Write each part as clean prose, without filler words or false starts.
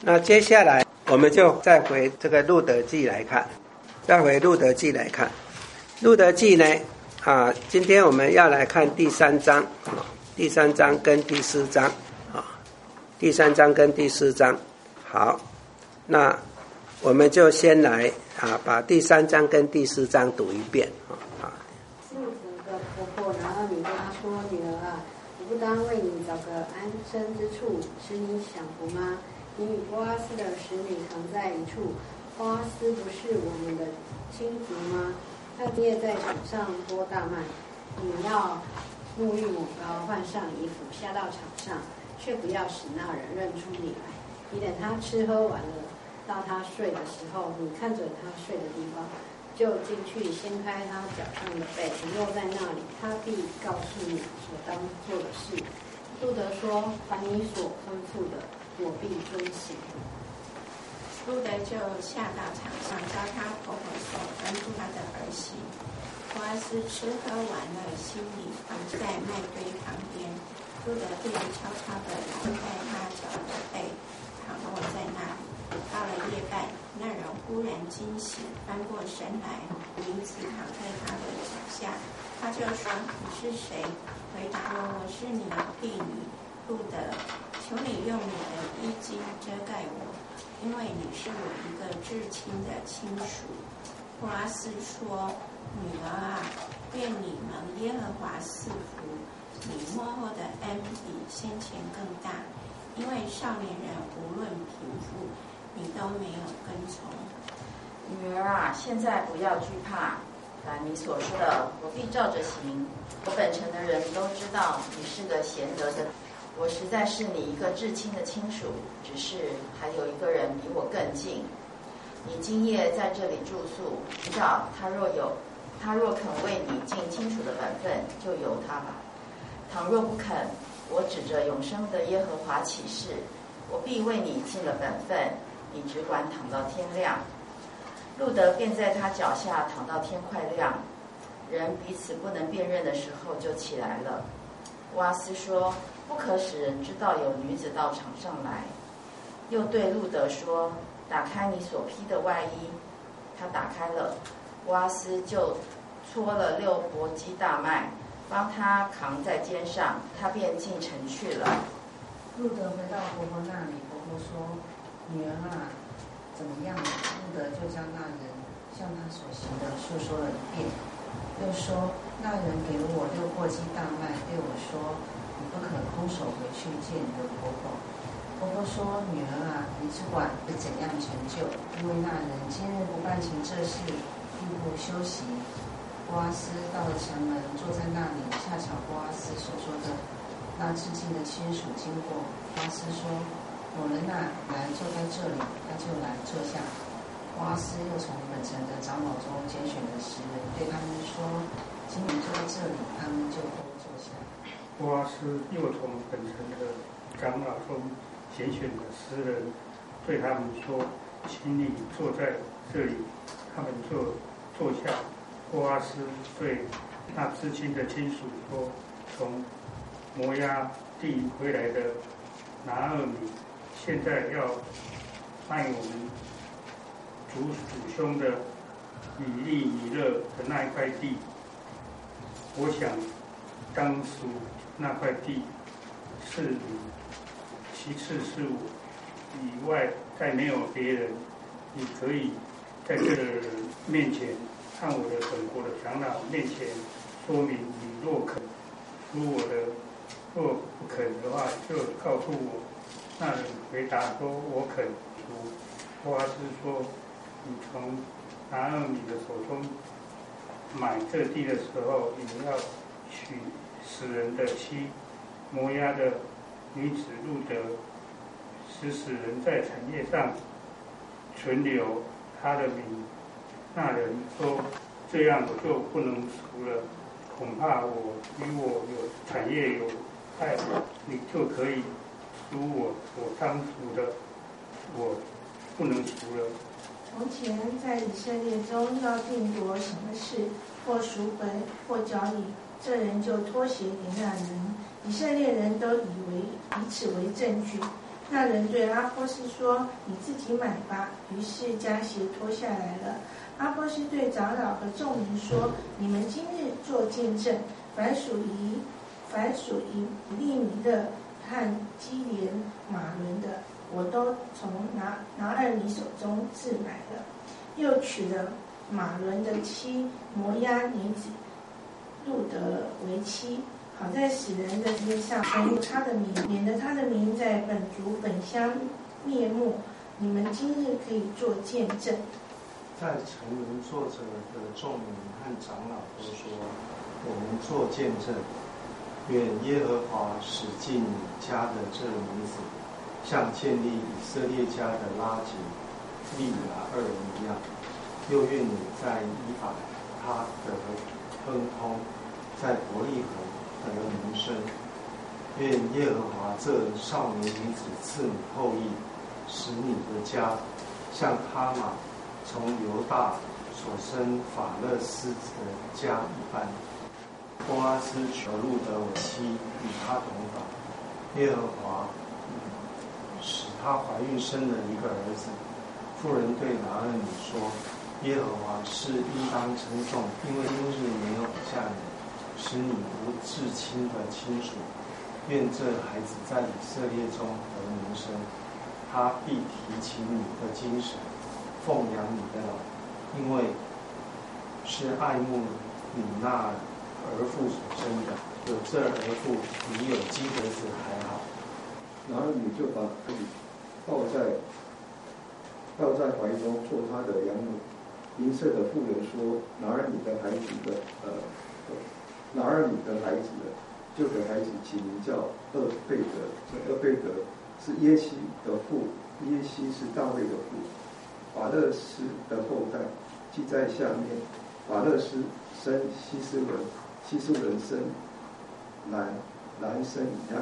那接下来我们就再回这个路德记来看，路德记呢今天我们要来看第3章，第3章跟第4章第3章跟第4章。好，那我们就先来把第3章跟第4章读一遍。 路德的婆婆拿俄米对她说：“女儿啊，我不当为你找个安身之处，使你享福吗？你与波阿斯的使女同在一处，波阿斯不是我们的亲族吗？他爹在场上剥大麦，你要沐浴抹膏，换上衣服，下到场上，却不要使那人认出你来。你等他吃喝完了，到他睡的时候，你看准他睡的地方，就进去掀开他脚上的被，你落在那里，他必告诉你所当做的事。”路德说：“凡你所吩咐的，我必遵行。” 路德就下到场上，照他婆婆所吩咐他的儿媳。波阿斯吃喝完了，心里放在麦堆旁边。路德便悄悄地来在他脚的背，躺卧在那里。到了夜半，那人忽然惊醒，翻过身来，女子躺在他的脚下。他就说：“你是谁？”回答我：“我是你婢女路德，求你用你的衣襟遮盖我，因为你是我一个至亲的亲属。”波阿斯说：“女儿啊，愿你蒙耶和华赐福，你末后的恩比先前更大，因为少年人无论贫富，你都没有跟从。” 女儿啊，现在不要惧怕，凡你所说的，我必照着行。我本城的人都知道你是个贤德的，我实在是你一个至亲的亲属，只是还有一个人比我更近。你今夜在这里住宿，寻找他若肯为你尽亲属的本分，就由他吧。倘若不肯，我指着永生的耶和华起誓，我必为你尽了本分，你只管躺到天亮。路德便在他脚下躺到天快亮，人彼此不能辨认的时候就起来了。波阿斯说：“不可使人知道有女子到场上来。”又对路德说：“打开你所披的外衣。”他打开了，波阿斯就搓了6簸箕大麦，帮他扛在肩上，他便进城去了。 路德回到婆婆那里，婆婆说：“女儿啊，怎么样了？”路德就将那人向他所行的述说了一遍，又说：“那人给了我6簸箕大麦，对我说：你不可空手回去见你的婆婆。”婆婆说：“女儿啊，你只管会怎样成就，因为那人今日不办行这事，并不休息。”波阿斯到了城门，坐在那里，恰巧波阿斯所说的那至亲的亲属经过。波阿斯说：“某人啊，来坐在这里。”他就来坐下。波阿斯又从本城的长老中拣选了10人，对他们说：“今年坐在这里。”他们就都坐下。 波阿斯又从本城的长老中拣选了10人，对他们说：“请你坐在这里。”他们就坐下。波阿斯对那至亲的亲属说：“从摩押地回来的拿俄米，现在要卖我们祖兄的以利米勒的那一块地。我想当属那块地是你，其次是我，以外再没有别人。你可以在这个人面前，看我的本国的长老面前说明你若肯属我的，若不肯的话，就告诉我。”那人回答说：“我肯属。”波阿斯说：“你从拿俄米的手中买这地的时候，你要娶死人的妻摩押的女子路德，使死人在产业上存留他的名。”那人说：“这样我就不能赎了，恐怕我与我有产业有害，你就可以赎我所当赎的，我不能赎了。” 从前在以色列中要定夺什么事，或赎回或交易，这人就托鞋给那人。以色列人都以此为证据。 那人对阿波斯说：“你自己买吧。”于是将鞋脱下来了。阿波斯对长老和众民说：“你们今日做见证，凡属以利米勒和基连马伦的，我都从拿二米手中自买了。又取了马伦的妻摩押女子路德为妻，好在死人的街上存他的名，免得他的名在本族本乡灭没。你们今日可以做见证。” 在城门坐着的众民和长老都说：“我们做见证，愿耶和华使进你家的这女子，像建立以色列家的拉结、利亚二人一样。又愿你在以法他得亨通，在伯利恒得名声。愿耶和华这少年女子赐你后裔，使你的家像哈马从犹大所生法勒斯的家一般。波阿斯娶路德为妻，与他同房。耶和华使她怀孕生了一个儿子。妇人对拿俄米说：“耶和华是应当称颂，因为今日没有下你，使你无至亲的亲属。愿这孩子在以色列中得名声，他必提起你的精神，奉养你的老，因为是爱慕你那儿妇所生的。有这儿妇，比有基德子还好。” 然后你就把自己抱在怀中，做他的养母。邻舍的妇人说：“拿儿你的孩子的，就给孩子起名叫厄贝德。这厄贝德是耶西的父，耶西是大卫的父。法勒斯的后代记在下面。法勒斯生希斯伦，希斯伦生兰生亚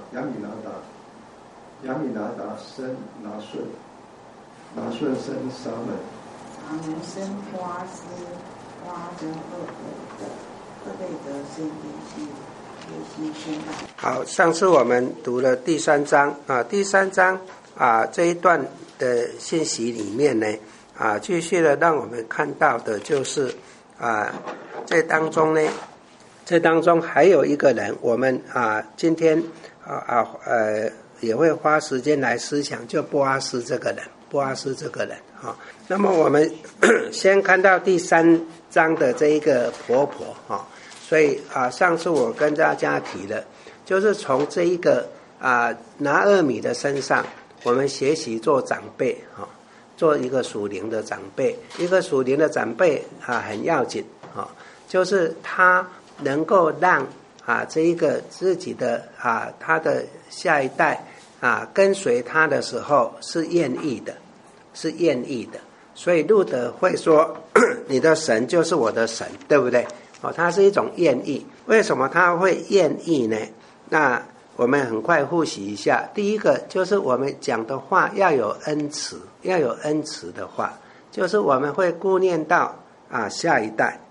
米拿达生拿顺，拿顺生撒门， 撒门生花斯，花生厄贝德生耶西生大。 好，上次我们读了第3章啊，第3章啊这一段的信息里面呢啊，继续的让我们看到的就是啊，这当中还有一个人，我们啊今天也会花时间来思想，就波阿斯这个人啊。那么我们先看到第3章的这一个婆婆啊，所以啊，上次我跟大家提了，就是从这一个拿俄米的身上，我们学习做长辈啊，做一个属灵的长辈，一个属灵的长辈啊很要紧啊，就是他能够让这一个自己的他的下一代跟随他的时候是愿意的。所以路德会说你的神就是我的神，对不对？它是一种愿意。为什么他会愿意呢？那我们很快复习一下。第一个就是我们讲的话要有恩慈，的话，就是我们会顾念到下一代，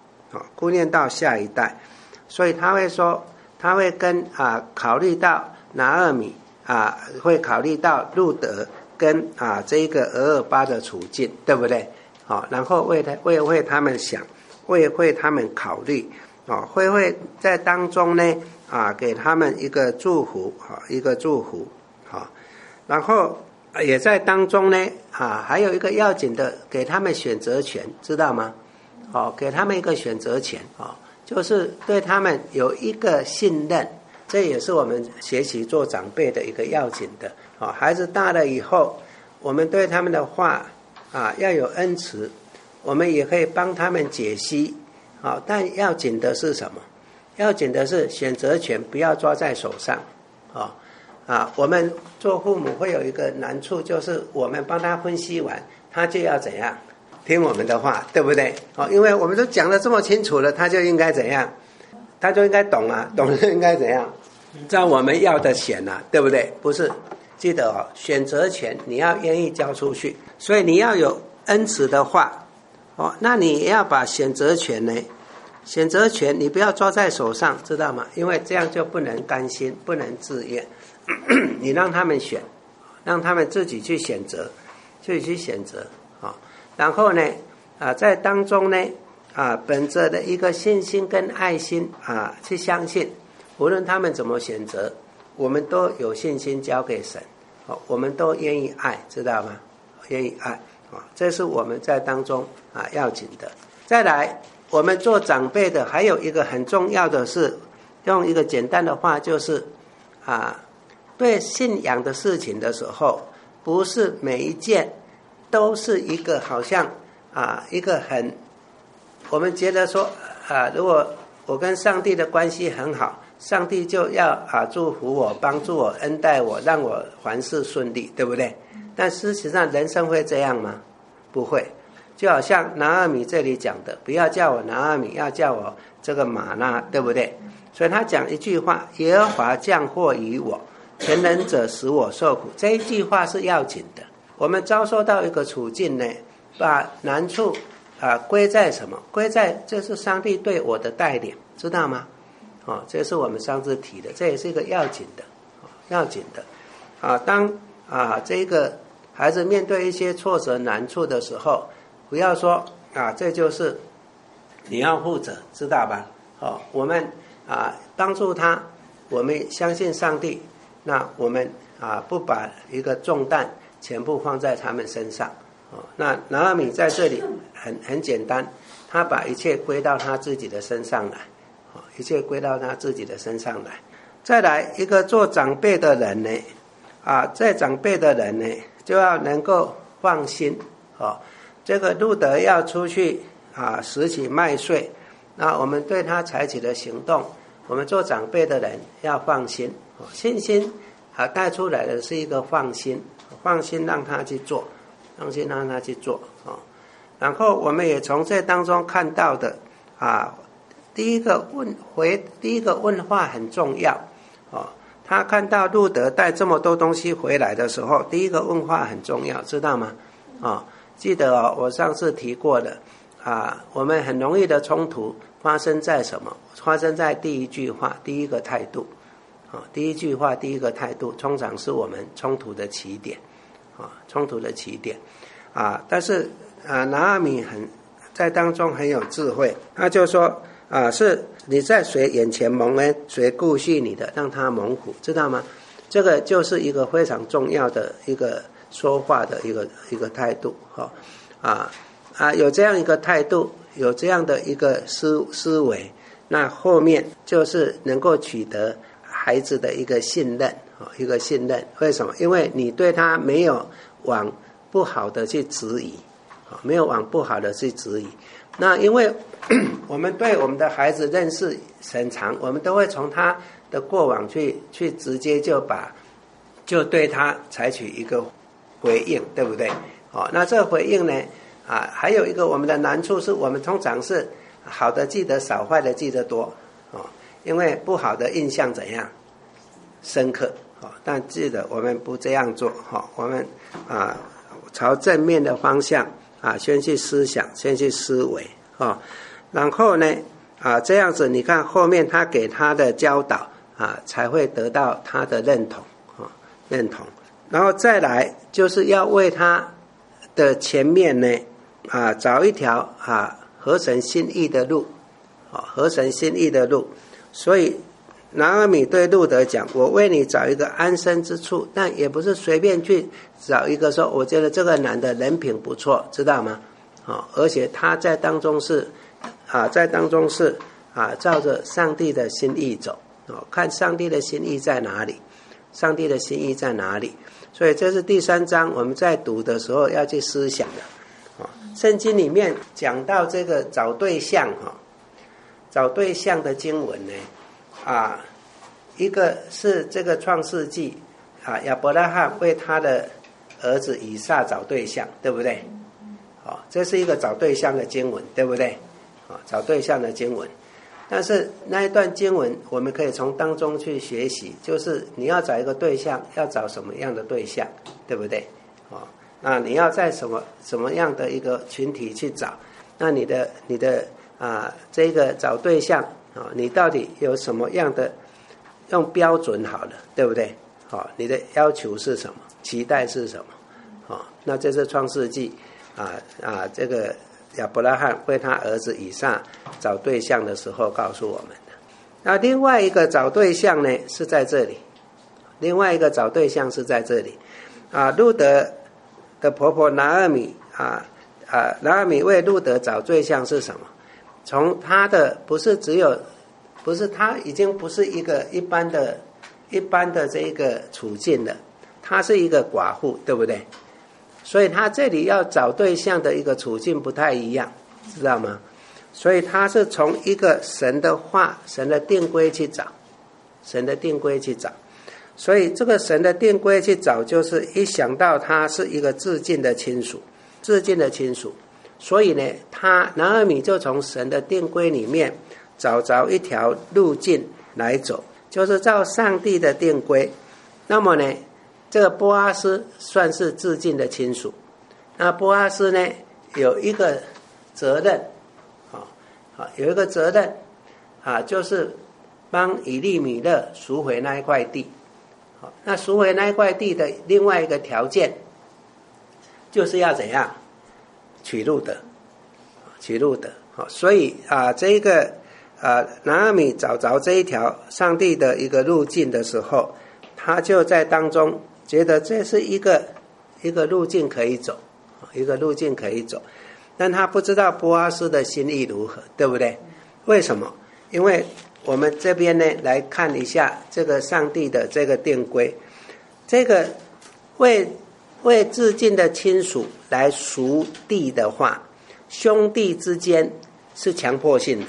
所以他会说，他会跟考虑到拿俄米会考虑到路德跟这一个俄尔巴的处境，对不对？然后为他们想，为他们考虑，会在当中呢给他们一个祝福，然后也在当中呢还有一个要紧的，给他们选择权，知道吗？给他们一个选择权就是对他们有一个信任，这也是我们学习做长辈的一个要紧的。孩子大了以后，我们对他们的话要有恩慈，我们也可以帮他们解析但要紧的是什么？要紧的是选择权不要抓在手上我们做父母会有一个难处，就是我们帮他分析完，他就要怎样听我们的话，对不对？因为我们都讲得这么清楚了，他就应该怎样？他就应该懂懂了就应该怎样？照我们要的选对不对？不是，记得选择权你要愿意交出去，所以你要有恩慈的话那你也要把选择权呢，选择权你不要抓在手上，知道吗？因为这样就不能甘心，不能自愿你让他们选， 让他们自己去选择，然后呢在当中呢本着的一个信心跟爱心去相信，无论他们怎么选择，我们都有信心交给神，我们都愿意爱，知道吗？愿意爱这是我们在当中要紧的。再来，我们做长辈的还有一个很重要的是，用一个简单的话就是对信仰的事情的时候，不是每一件都是一个好像一个很我们觉得说如果我跟上帝的关系很好，上帝就要祝福我，帮助我，恩待我，让我凡事顺利，对不对？但事实上人生会这样吗？不会。就好像拿俄米这里讲的，不要叫我拿俄米，要叫我这个玛纳，对不对？所以他讲一句话，耶和华降祸于我，全能者使我受苦，这一句话是要紧的。我们遭受到一个处境呢，把难处归在什么？归在这是上帝对我的带领，知道吗？这是我们上次提的，这也是一个要紧的，当这个孩子面对一些挫折难处的时候，不要说这就是你要负责，知道吧？我们帮助他，我们相信上帝，那我们不把一个重担全部放在他们身上。那拿俄米在这里很简单，他把一切归到他自己的身上来，一切归到他自己的身上来。再来一个做长辈的人呢，在长辈的人呢就要能够放心。这个路德要出去拾起麦穗，那我们对他采取的行动，我们做长辈的人要放心，信心带出来的是一个放心让他去做，然后我们也从这当中看到的第一个问话很重要。他看到路德带这么多东西回来的时候，第一个问话很重要，知道吗？记得我上次提过的我们很容易的冲突发生在什么？发生在第一句话，第一个态度。第一句话，第一个态度，通常是我们冲突的起点。但是拿俄米在当中很有智慧，他就说是你在谁眼前蒙恩，谁顾惜你的，让他蒙福，知道吗？这个就是一个非常重要的一个说话的一个态度。有这样一个态度，有这样的一个思维，那后面就是能够取得孩子的一个信任。为什么？因为你对他没有往不好的去质疑，那因为我们对我们的孩子认识很长，我们都会从他的过往去直接就对他采取一个回应，对不对？那这个回应呢还有一个我们的难处是，我们通常是好的记得少，坏的记得多因为不好的印象怎样深刻但记得我们不这样做我们朝正面的方向先去思想，先去思维然后呢这样子你看后面他给他的教导才会得到他的认同。然后再来就是要为他的前面呢找一条合神心意的路，所以拿俄米对路德讲，我为你找一个安身之处，但也不是随便去找一个说我觉得这个男的人品不错，知道吗？而且他在当中是照着上帝的心意走看上帝的心意在哪里，所以这是第3章我们在读的时候要去思想的圣经里面讲到这个找对象的经文呢一个是这个创世纪亚伯拉罕为他的儿子以撒找对象，对不对？这是一个找对象的经文，对不对？找对象的经文，但是那一段经文我们可以从当中去学习，就是你要找一个对象，要找什么样的对象，对不对？那你要在什么样的一个群体去找？那你的这个找对象你到底有什么样的用标准好了，对不对？你的要求是什么？ 期待是什么？那这是创世纪这个亚伯拉罕为他儿子以撒找对象的时候告诉我们的。那另外一个找对象呢是在这里，路德的婆婆拿俄米拿俄米为路德找对象是什么？从他的不是他已经不是一个一般的这个处境了，他是一个寡妇，对不对？所以他这里要找对象的一个处境不太一样，知道吗？所以他是从一个神的话、神的定规去找，所以这个神的定规去找，就是一想到他是一个至近的亲属，所以呢，拿俄米就从神的定规里面找着一条路径来走，就是照上帝的定规。那么呢，这个波阿斯算是至近的亲属，那波阿斯呢有一个责任，就是帮以利米勒赎回那一块地。那赎回那一块地的另外一个条件，就是要怎样？取路德。所以这个拿俄米找着这一条上帝的一个路径的时候，他就在当中觉得这是一个路径可以走，但他不知道波阿斯的心意如何，对不对？为什么？因为我们这边呢来看一下这个上帝的这个定规，这个为至近的亲属来赎地的话，兄弟之间是强迫性的，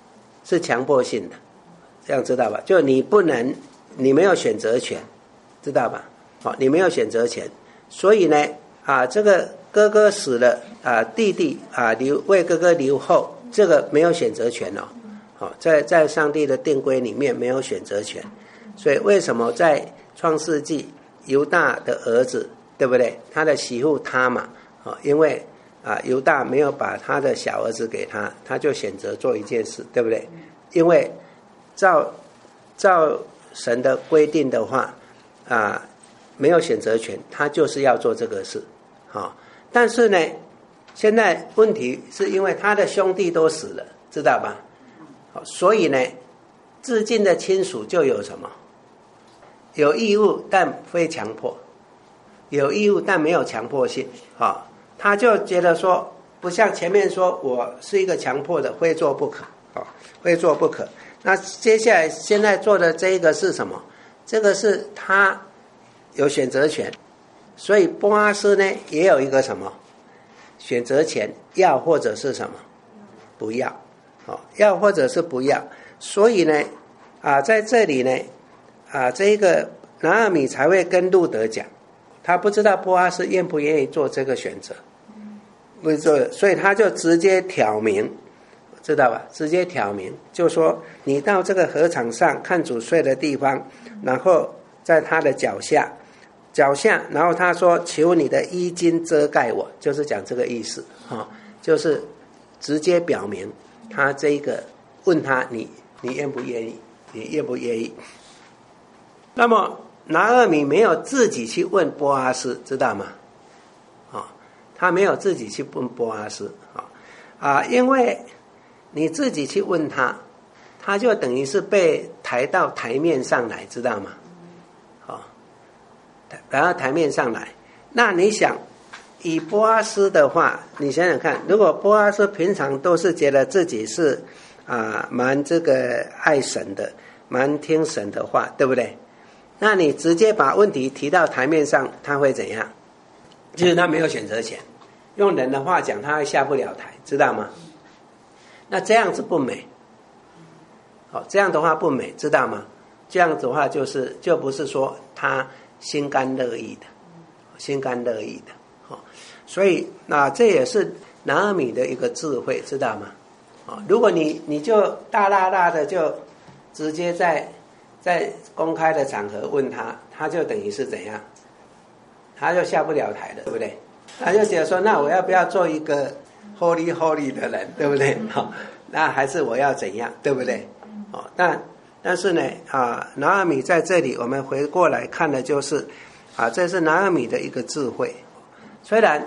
这样知道吧？就你没有选择权，知道吧？你没有选择权，所以呢这个哥哥死了弟弟为哥哥留后，这个没有选择权在上帝的定规里面没有选择权。所以为什么在创世纪犹大的儿子，对不对？他的媳妇他嘛因为犹大没有把他的小儿子给他，他就选择做一件事，对不对？因为照神的规定的话没有选择权，他就是要做这个事但是呢，现在问题是因为他的兄弟都死了，知道吧？所以呢，至近的亲属就有什么？有义务但非强迫，有义务但没有强迫性他就觉得说，不像前面说我是一个强迫的，非做不可那接下来现在做的这个是什么？这个是他有选择权，所以波阿斯呢也有一个什么选择权，要或者是什么不要要或者是不要。所以呢在这里呢这个拿俄米才会跟路德讲，他不知道波阿斯愿不愿意做这个选择，不做，所以他就直接挑明，知道吧？直接挑明，就说你到这个禾场上看主睡的地方，然后在他的脚下，然后他说求你的衣襟遮盖我，就是讲这个意思就是直接表明他这个问他你愿不愿意？那么拿俄米没有自己去问波阿斯，知道吗？他没有自己去问波阿斯因为你自己去问他，他就等于是被抬到台面上来，知道吗？抬到台面上来。那你想，以波阿斯的话，你想想看，如果波阿斯平常都是觉得自己是蛮这个爱神的，蛮听神的话，对不对？那你直接把问题提到台面上，他会怎样？就是他没有选择权，用人的话讲，他会下不了台，知道吗？那这样子不美，这样的话不美，知道吗？这样子的话就不是说他心甘乐意的，所以这也是拿俄米的一个智慧，知道吗？如果你就大大的就直接在公开的场合问他就等于是怎样？他就下不了台的，对不对？他就觉得说，那我要不要做一个 holy 的人，对不对？那还是我要怎样，对不对？但是呢拿俄米在这里我们回过来看的就是这是拿俄米的一个智慧。虽然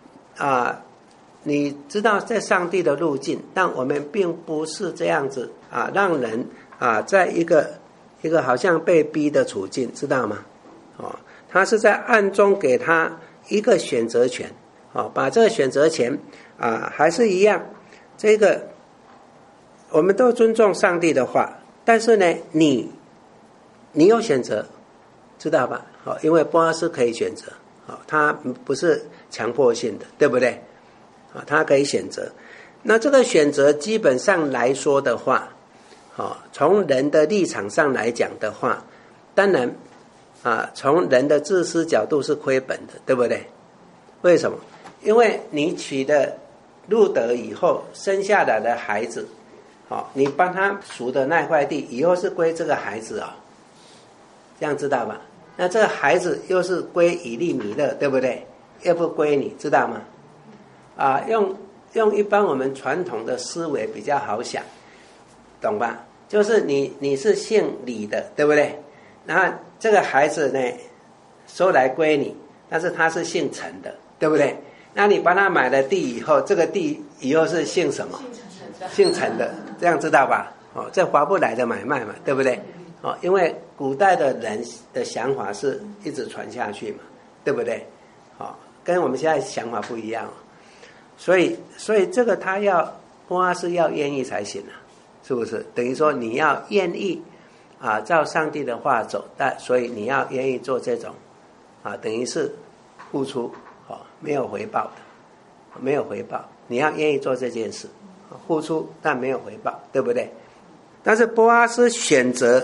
你知道在上帝的路径，但我们并不是这样子让人在一个好像被逼的处境，知道吗？他是在暗中给他一个选择权，把这个选择权还是一样，这个我们都尊重上帝的话，但是呢，你有选择，知道吧？因为波阿斯可以选择，他不是强迫性的，对不对？他可以选择。那这个选择基本上来说的话，从人的立场上来讲的话，当然从人的自私角度是亏本的，对不对？为什么？因为你娶了路德以后生下来的孩子，你帮他赎的那块地以后是归这个孩子这样知道吧？那这个孩子又是归以利米勒，对不对？又不归你，知道吗？用一般我们传统的思维比较好想，懂吧？就是你是姓李的，对不对？然后这个孩子呢收来归你，但是他是姓陈的，对不对？那你帮他买了地以后，这个地以后是姓什么？姓陈的，这样知道吧？这划不来的买卖嘛，对不对？因为古代的人的想法是一直传下去嘛，对不对？跟我们现在想法不一样，所以这个他波阿斯要愿意才行是不是？等于说你要愿意照上帝的话走，所以你要愿意做这种等于是付出没有回报的，没有回报，你要愿意做这件事，付出但没有回报，对不对？但是波阿斯选择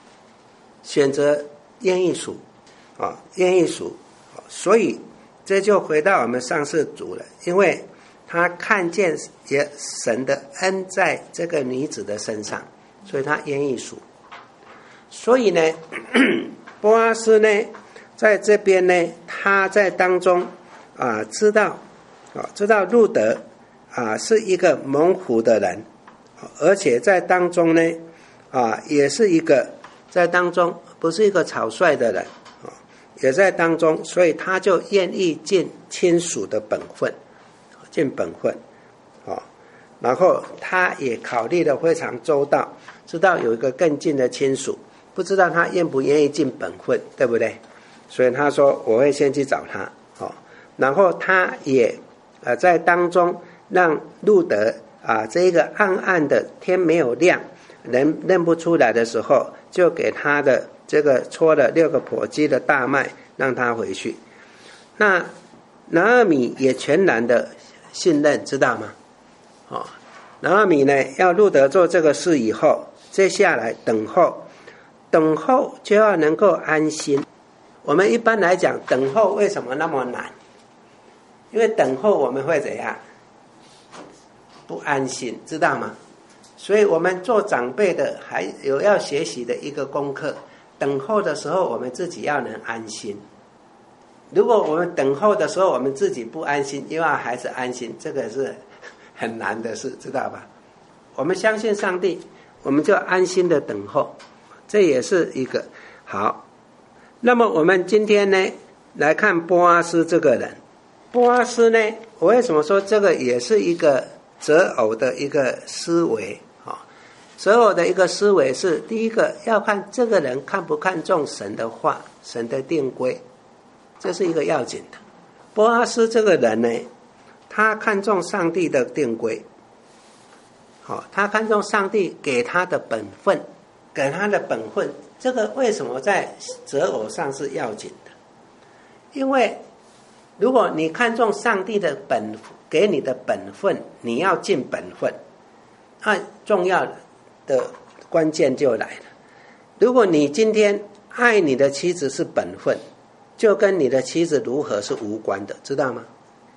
愿意赎愿意赎，所以这就回到我们上世主了，因为他看见神的恩在这个女子的身上，所以他愿意赎。所以呢波阿斯呢在这边呢，他在当中知道路德是一个蒙福的人，而且在当中呢也是一个在当中不是一个草率的人，也在当中，所以他就愿意尽亲属的本分，尽本分然后他也考虑得非常周到，知道有一个更近的亲属，不知道他愿不愿意尽本分，对不对？所以他说我会先去找他然后他也在当中让路德这一个暗暗的天没有亮，人认不出来的时候，就给他的这个搓了6个簸箕的大麦，让他回去。那拿俄米也全然的信任，知道吗？拿俄米呢要路德做这个事以后，接下来等候就要能够安心。我们一般来讲等候为什么那么难？因为等候我们会怎样？不安心，知道吗？所以我们做长辈的还有要学习的一个功课，等候的时候我们自己要能安心。如果我们等候的时候我们自己不安心，又要孩子安心，这个是很难的事，知道吧？我们相信上帝，我们就安心的等候，这也是一个好。那么我们今天呢来看波阿斯这个人。波阿斯呢，我为什么说这个也是一个择偶的一个思维择偶的一个思维是，第一个要看这个人看不看重神的话，神的定规，这是一个要紧的。波阿斯这个人呢，他看重上帝的定规他看重上帝给他的本分，这个为什么在择偶上是要紧的？因为如果你看重上帝的给你的本分，你要尽本分，重要的关键就来了。如果你今天爱你的妻子是本分，就跟你的妻子如何是无关的，知道吗？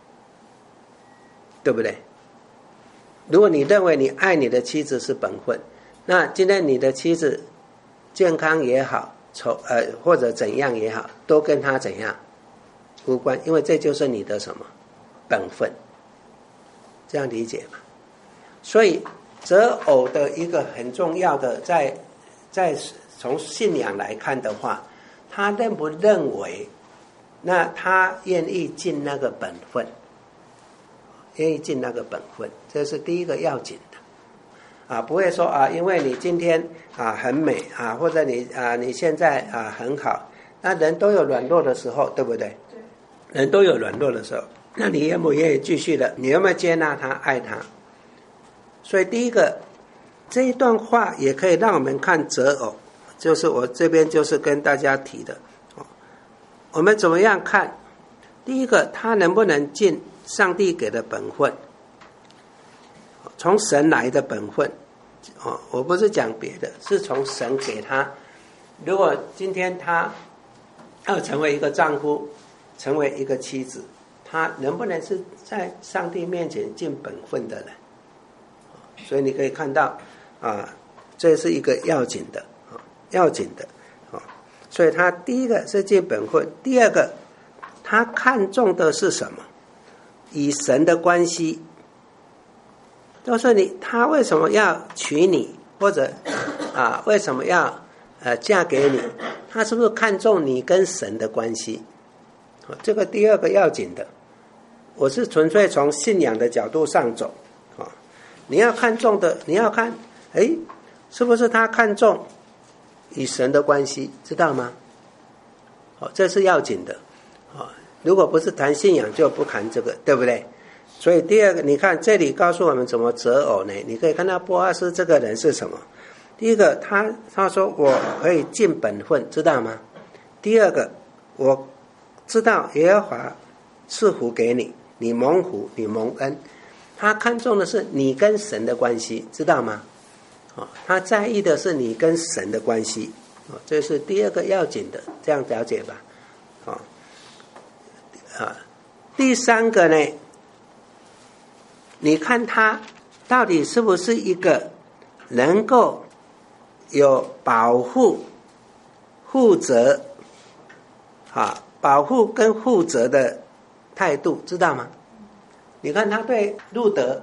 对不对？如果你认为你爱你的妻子是本分，那今天你的妻子健康也好，或者怎样也好，都跟他怎样无关，因为这就是你的什么本分，这样理解吗？所以择偶的一个很重要的，在从信仰来看的话，他认不认为那他愿意尽那个本分，愿意尽那个本分，这是第一个要紧的不会说因为你今天很美或者你现在很好，那人都有软弱的时候，对不对？对，人都有软弱的时候，那你愿不愿意继续的？你有没有接纳他、爱他？所以第一个这一段话也可以让我们看择偶，就是我这边就是跟大家提的我们怎么样看？第一个，他能不能尽上帝给的本分，从神来的本分我不是讲别的，是从神给他。如果今天他要成为一个丈夫，成为一个妻子，他能不能是在上帝面前尽本分的人？所以你可以看到这是一个要紧的所以他第一个是尽本分，第二个他看重的是什么？与神的关系，就是他为什么要娶你，或者为什么要嫁给你？他是不是看重你跟神的关系？这个第二个要紧的。我是纯粹从信仰的角度上走你要看重的，你要看是不是他看重与神的关系，知道吗？这是要紧的如果不是谈信仰就不谈这个，对不对？所以第二个，你看这里告诉我们怎么择偶呢？你可以看到波阿斯这个人是什么？第一个，他说我可以尽本分，知道吗？第二个，我知道耶和华赐福给你，你蒙福，你蒙恩。他看重的是你跟神的关系，知道吗？他在意的是你跟神的关系这是第二个要紧的，这样了解吧第三个呢，你看他到底是不是一个能够有保护、负责保护跟负责的态度，知道吗？你看他对路德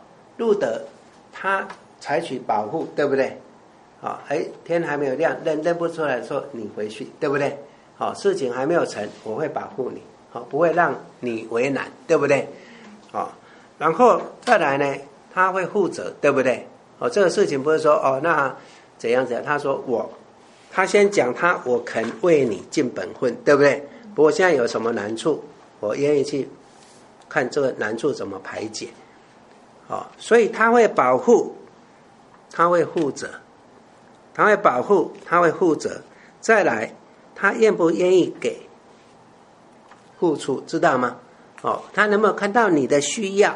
他采取保护，对不对？天还没有亮，认不出来说你回去，对不对？事情还没有成，我会保护你，不会让你为难，对不对？然后再来呢，他会负责，对不对？这个事情不是说那怎样，他说他先讲我肯为你尽本分，对不对？不过现在有什么难处，我愿意去看这个难处怎么排解所以他会保护，他会负责，他会保护，他会负责。再来，他愿不愿意给付出，知道吗？他能不能看到你的需要？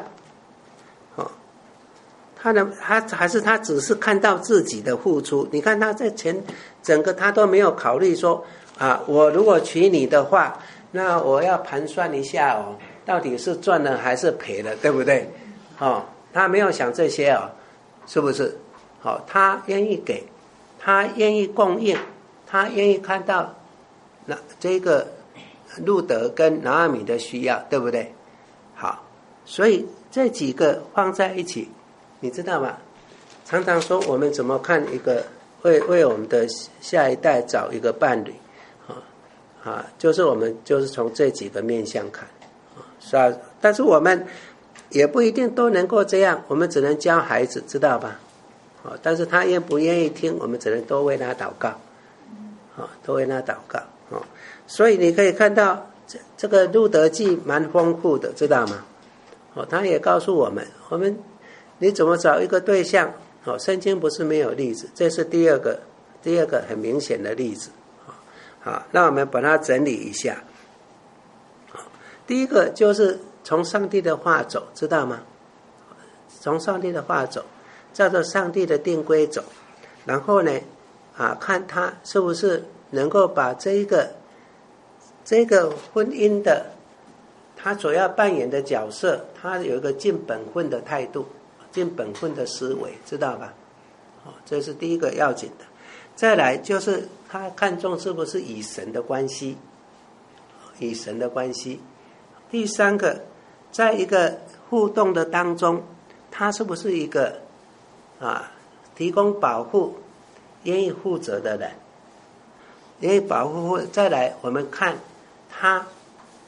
他还是他只是看到自己的付出？你看他在整个他都没有考虑说我如果娶你的话，那我要盘算一下到底是赚了还是赔了，对不对？他没有想这些是不是？他愿意给，他愿意供应，他愿意看到这个路德跟拿俄米的需要，对不对？好，所以这几个放在一起，你知道吗？常常说我们怎么看一个为我们的下一代找一个伴侣就是我们就是从这几个面向看是吧？但是我们也不一定都能够这样，我们只能教孩子，知道吧？但是他愿不愿意听，我们只能多为他祷告多为他祷告所以你可以看到这个路德记蛮丰富的，知道吗？他也告诉我们你怎么找一个对象圣经不是没有例子，这是第二个很明显的例子那我们把它整理一下第一个就是从上帝的话走，知道吗？从上帝的话走，照着上帝的定规走，然后呢看他是不是能够把这个婚姻的他所要扮演的角色，他有一个尽本分的态度，尽本分的思维，知道吧？这是第一个要紧的。再来就是他看重是不是与神的关系，与神的关系。第三个，在一个互动的当中，他是不是一个提供保护、愿意负责的人？愿意保护。再来，我们看他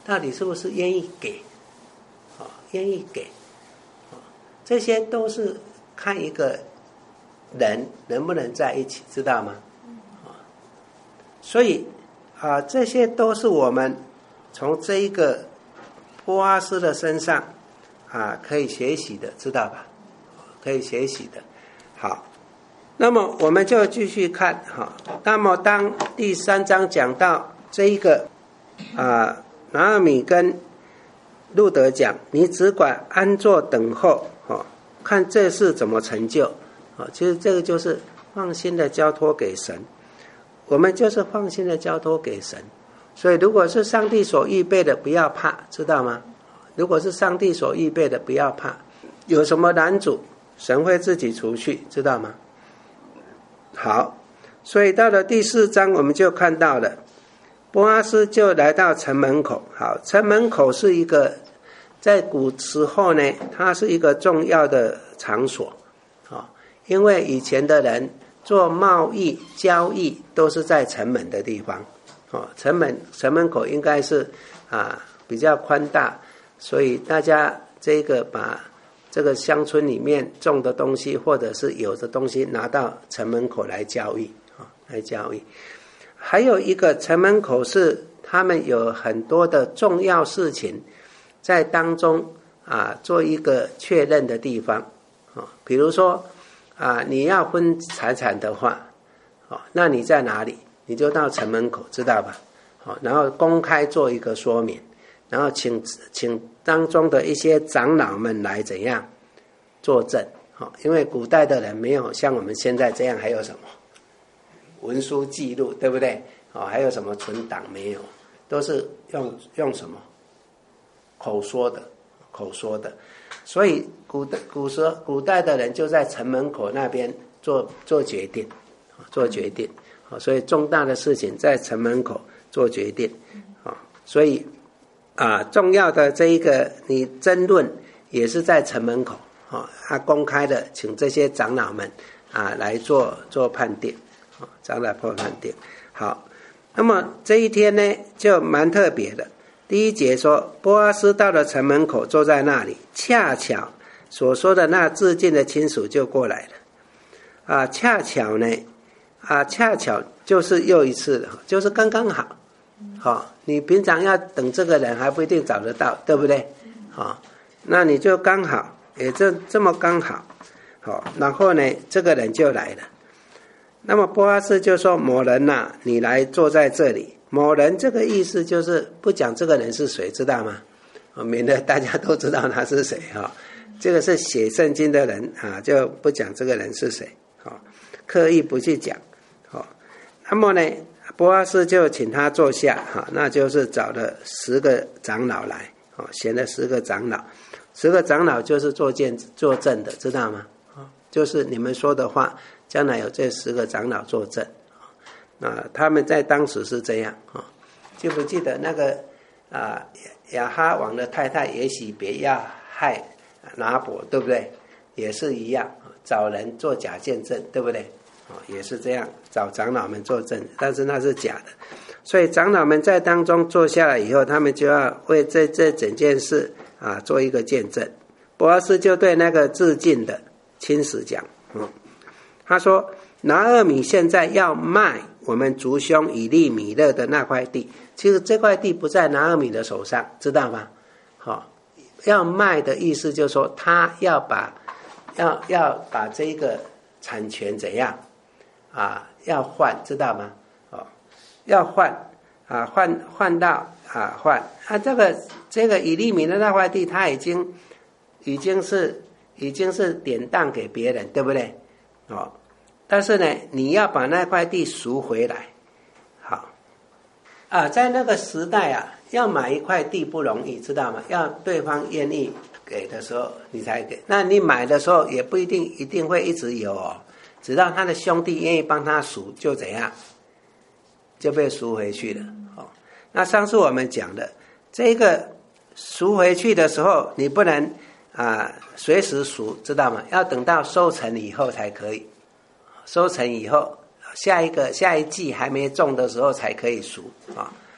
到底是不是愿意给，愿意给，这些都是看一个人能不能在一起，知道吗？所以这些都是我们从这一个波阿斯的身上可以学习的，知道吧？可以学习的。好，那么我们就继续看那么当第3章讲到这一个拿俄米跟路德讲，你只管安坐等候，看这事怎么成就。其实这个就是放心的交托给神，我们就是放心的交托给神。所以如果是上帝所预备的，不要怕，知道吗？如果是上帝所预备的，不要怕，有什么难阻，神会自己除去，知道吗？好，所以到了第4章，我们就看到了波阿斯就来到城门口。好，城门口是一个在古时候呢，它是一个重要的场所，因为以前的人做贸易交易都是在城门的地方，城门口应该是比较宽大，所以大家这个把这个乡村里面种的东西或者是有的东西拿到城门口来交易，还有一个城门口是他们有很多的重要事情在当中做一个确认的地方，比如说你要分财产的话，那你在哪里？你就到城门口，知道吧？然后公开做一个说明，然后请当中的一些长老们来怎样作证，因为古代的人没有像我们现在这样，还有什么文书记录，对不对？还有什么存档没有？都是用什么口说的。所以古代的人就在城门口那边做决定，所以重大的事情在城门口做决定，所以重要的这一个你争论也是在城门口，公开的请这些长老们来做判定，长老做判定。好，那么这一天呢就蛮特别的。第1节说，波阿斯到了城门口，坐在那里，恰巧所说的那至近的亲属就过来了。恰巧呢，恰巧就是又一次了，就是刚刚好。你平常要等这个人还不一定找得到，对不对？那你就刚好，也这么刚好。然后呢，这个人就来了。那么波阿斯就说：“某人呐，你来坐在这里。”某人这个意思就是不讲这个人是谁，知道吗？免得大家都知道他是谁这个是写圣经的人就不讲这个人是谁刻意不去讲那么呢，波阿斯就请他坐下那就是找了10个长老来选了10个长老，10个长老就是作证的，知道吗？就是你们说的话，将来有这10个长老作证。他们在当时是这样记不记得那个亚哈王的太太也许别要害拿伯，对不对？也是一样找人做假见证，对不对？也是这样找长老们作证，但是那是假的。所以长老们在当中坐下来以后，他们就要为这整件事做一个见证。波阿斯就对那个至近的亲属讲他说，拿俄米现在要卖我们族兄以利米勒的那块地，其实这块地不在拿俄米的手上，知道吗？要卖的意思就是说他要把这个产权怎样要换，知道吗？要换换到换这个以利米的那块地，他已经是典当给别人，对不对？但是呢，你要把那块地赎回来。好在那个时代要买一块地不容易，知道吗？要对方愿意给的时候你才给，那你买的时候也不一定会一直有直到他的兄弟愿意帮他赎，就怎样就被赎回去了。那上次我们讲的这个赎回去的时候，你不能随时赎，知道吗？要等到收成以后才可以，收成以后下一季还没种的时候才可以赎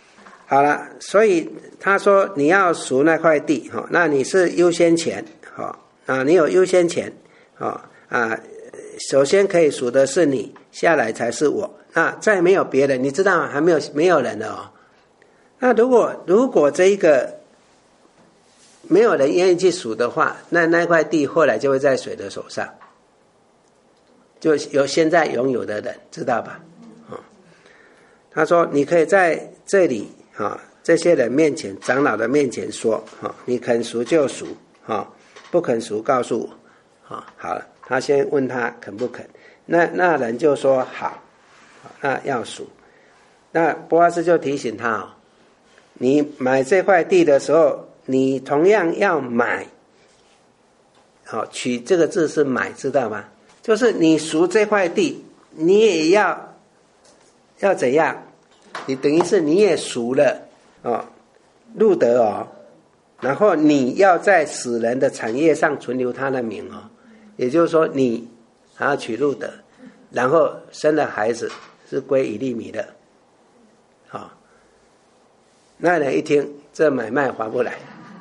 好了，所以他说你要赎那块地，那你是优先权，你有优先权，首先可以赎的是你，下来才是我，那再没有别人，你知道吗？还没有人了哦。那如果这一个没有人愿意去赎的话，那块地后来就会在谁的手上？就有现在拥有的人，知道吧？他说你可以在这里这些人面前，长老的面前说，你肯赎就赎，不肯赎告诉我。好了，他先问他肯不肯，那人就说好，那要赎。那波阿斯就提醒他，你买这块地的时候，你同样要买，取这个字是买，知道吗？就是你赎这块地，你也要怎样？你等于是你也赎了路德然后你要在死人的产业上存留他的名也就是说你还要娶路德，然后生了孩子是归以利米的。那人一听，这买卖划不来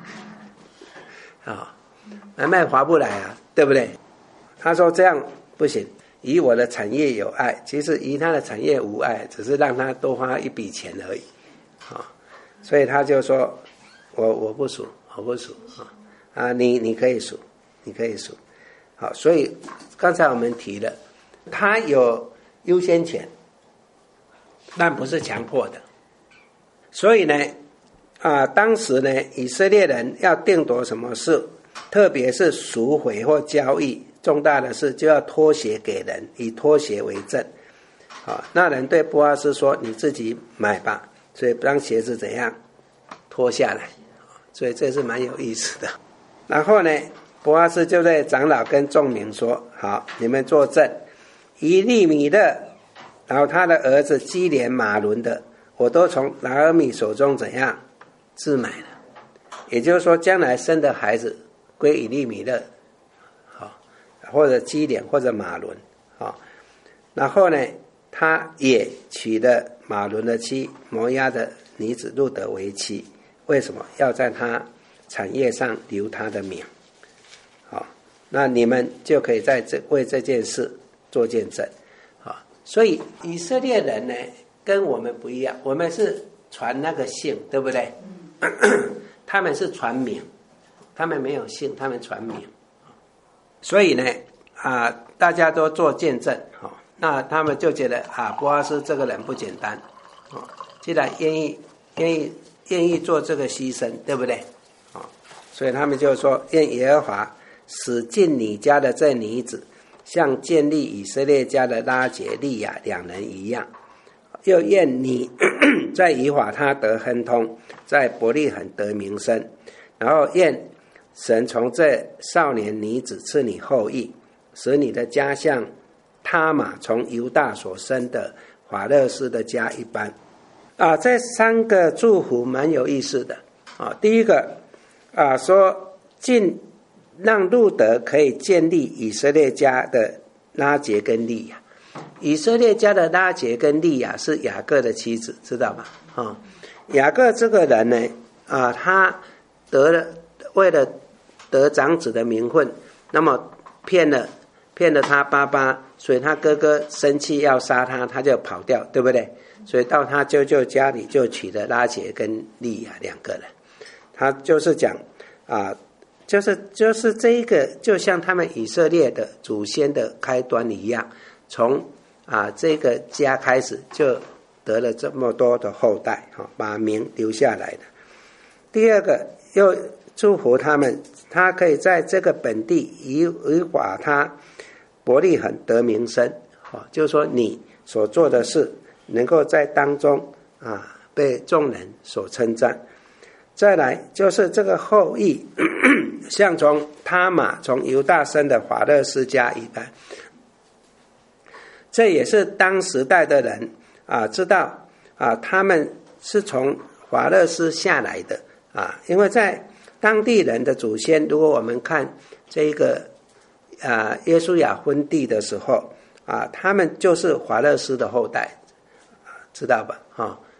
买卖划不来对不对？他说这样不行，以我的产业有爱，其实以他的产业无爱，只是让他多花一笔钱而已所以他就说我不赎，我不赎你可以赎，你可以赎。好，所以刚才我们提了，他有优先权，但不是强迫的。所以呢当时呢，以色列人要定夺什么事，特别是赎回或交易重大的事，就要脱鞋给人，以脱鞋为证。那人对波阿斯说，你自己买吧，所以让鞋子怎样脱下来，所以这是蛮有意思的。然后呢，波阿斯就对长老跟众民说，好，你们作证，以利米的，然后他的儿子基连马伦的，我都从拿俄米手中怎样自买了。也就是说，将来生的孩子归以利米勒或者基连或者马伦然后呢，他也娶了马伦的妻摩押的女子路德为妻。为什么要在他产业上留他的名？那你们就可以为这件事做见证。所以以色列人呢，跟我们不一样，我们是传那个姓，对不对？他们是传名，他们没有姓，他们传名。所以呢大家都做见证那他们就觉得波阿斯这个人不简单既然愿意做这个牺牲，对不对所以他们就说，愿耶和华使尽你家的这女子像建立以色列家的拉结利亚两人一样，又愿你在以法他得亨通，在伯利恒得名声，然后愿神从这少年女子赐你后裔，使你的家像他玛从犹大所生的法勒斯的家一般。这三个祝福蛮有意思的第一个说让路德可以建立以色列家的拉结跟利亚。以色列家的拉结跟利亚是雅各的妻子，知道吗雅各这个人呢他为了得长子的名分，那么骗了他爸爸，所以他哥哥生气要杀他，他就跑掉，对不对？所以到他舅舅家里就娶了拉结跟利亚两个人。他就是讲就是这一个就像他们以色列的祖先的开端一样，从这个家开始就得了这么多的后代把名留下来的。第二个又祝福他们，他可以在这个本地以法他伯利恒得名声就是说你所做的事能够在当中被众人所称赞。再来就是这个后裔像从他玛从犹大生的法勒斯家一般，这也是当时代的人知道他们是从法勒斯下来的因为在当地人的祖先，如果我们看这个耶稣亚婚地的时候他们就是法勒斯的后代，知道吧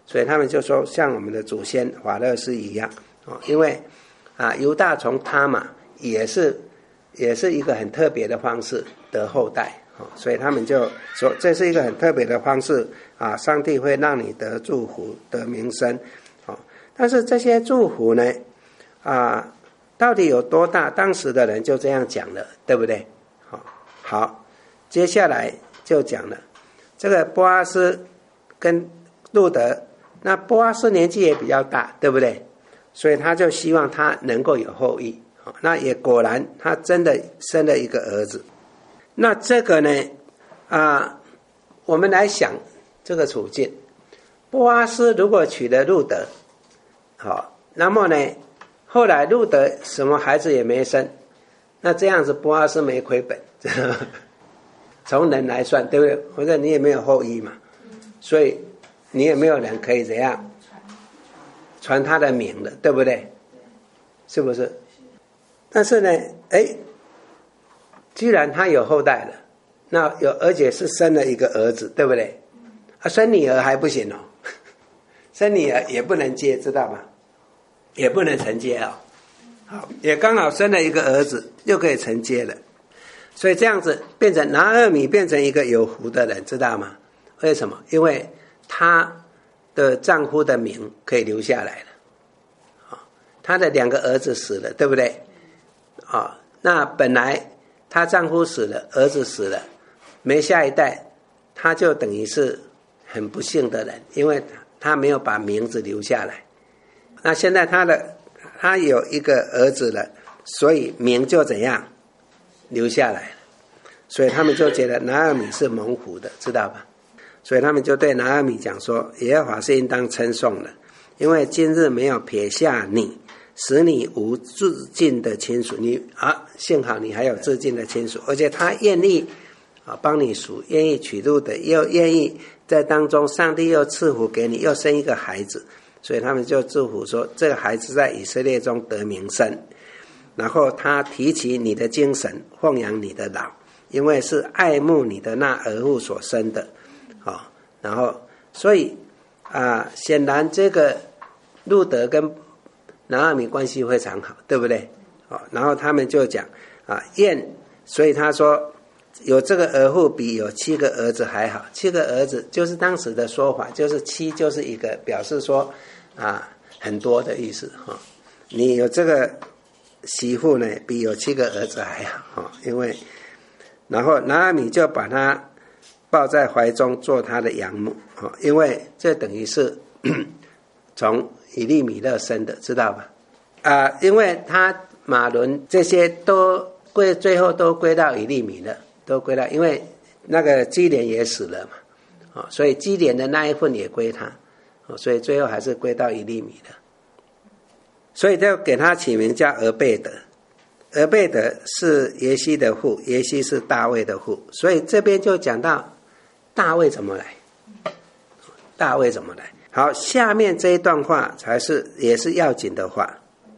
所以他们就说像我们的祖先法勒斯一样因为犹大从他玛也是一个很特别的方式得后代所以他们就说这是一个很特别的方式上帝会让你得祝福得名声但是这些祝福呢到底有多大？当时的人就这样讲了，对不对？好，接下来就讲了这个波阿斯跟路德，那波阿斯年纪也比较大，对不对？所以他就希望他能够有后裔，那也果然他真的生了一个儿子。那这个呢我们来想这个处境，波阿斯如果娶了路德那么呢后来路德什么孩子也没生，那这样子波阿斯没亏本从人来算，对不对？或者你也没有后裔嘛，所以你也没有人可以怎样传他的名的，对不对？是不是？但是呢既然他有后代了，那而且是生了一个儿子，对不对？生女儿还不行生女儿也不能接，知道吗？也不能承接好，也刚好生了一个儿子，又可以承接了。所以这样子变成拿俄米变成一个有福的人，知道吗？为什么？因为她的丈夫的名可以留下来了她的2个儿子死了，对不对那本来她丈夫死了，儿子死了，没下一代，她就等于是很不幸的人，因为她没有把名字留下来。那现在他有一个儿子了，所以名就怎样留下来了，所以他们就觉得拿俄米是蒙福的，知道吧？所以他们就对拿俄米讲说，耶和华是应当称颂的，因为今日没有撇下你，使你无至近的亲属，幸好你还有至近的亲属，而且他愿意帮你赎，愿意取路的，又愿意在当中上帝又赐福给你，又生一个孩子，所以他们就祝福说这个孩子在以色列中得名声，然后他提起你的精神，奉养你的老，因为是爱慕你的那儿妇所生的然后所以显然这个路德跟拿俄米关系非常好，对不对然后他们就讲所以他说有这个儿妇比有7个儿子还好。7个儿子就是当时的说法，就是7就是一个，表示说很多的意思你有这个媳妇呢，比有7个儿子还好因为然后拿俄米就把他抱在怀中做他的养母因为这等于是从以利米勒生的，知道吧？因为他马伦这些都最后都归到以利米勒，都归到，因为那个基连也死了嘛所以基连的那一份也归他所以最后还是归到以利米勒，所以就给他起名叫俄贝德。俄贝德是耶西的父，耶西是大卫的父，所以这边就讲到大卫怎么来，大卫怎么来。好，下面这一段话也是要紧的话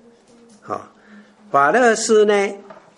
法勒斯呢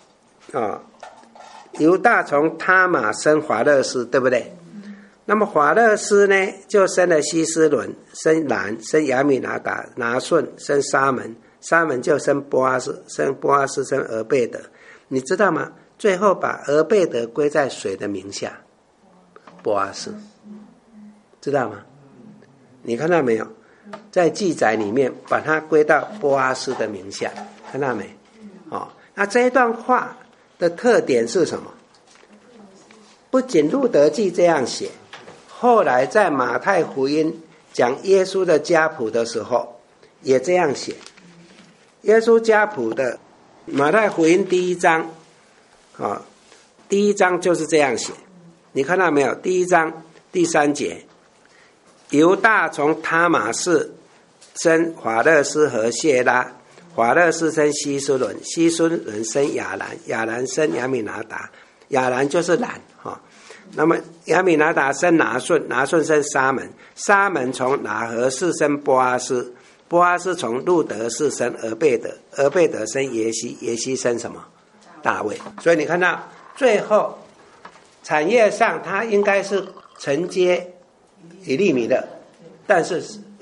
犹大从他玛生法勒斯，对不对？那么法勒斯呢就生了希斯伦，生兰，生亚米拿达，拿顺，生沙门，沙门就生波阿斯，生波阿斯生俄贝德。你知道吗？最后把俄贝德归在谁的名下？波阿斯，知道吗？你看到没有？在记载里面把它归到波阿斯的名下，看到没？那这一段话的特点是什么？不仅路德记这样写，后来在马太福音讲耶稣的家谱的时候也这样写。耶稣家谱的马太福音第1章第1章就是这样写，你看到没有？第1章第3节，犹大从他玛氏生法勒斯和谢拉，法勒斯生希斯伦，希斯伦生亚兰，亚兰生亚米拿达，亚兰就是兰那么亚米拿达生拿顺，拿顺生沙门，沙门从拿合氏生波阿斯，波阿斯从路德氏生俄贝德，俄贝德生耶西，耶西生什么？大卫。所以你看到最后产业上他应该是承接以利米勒，但是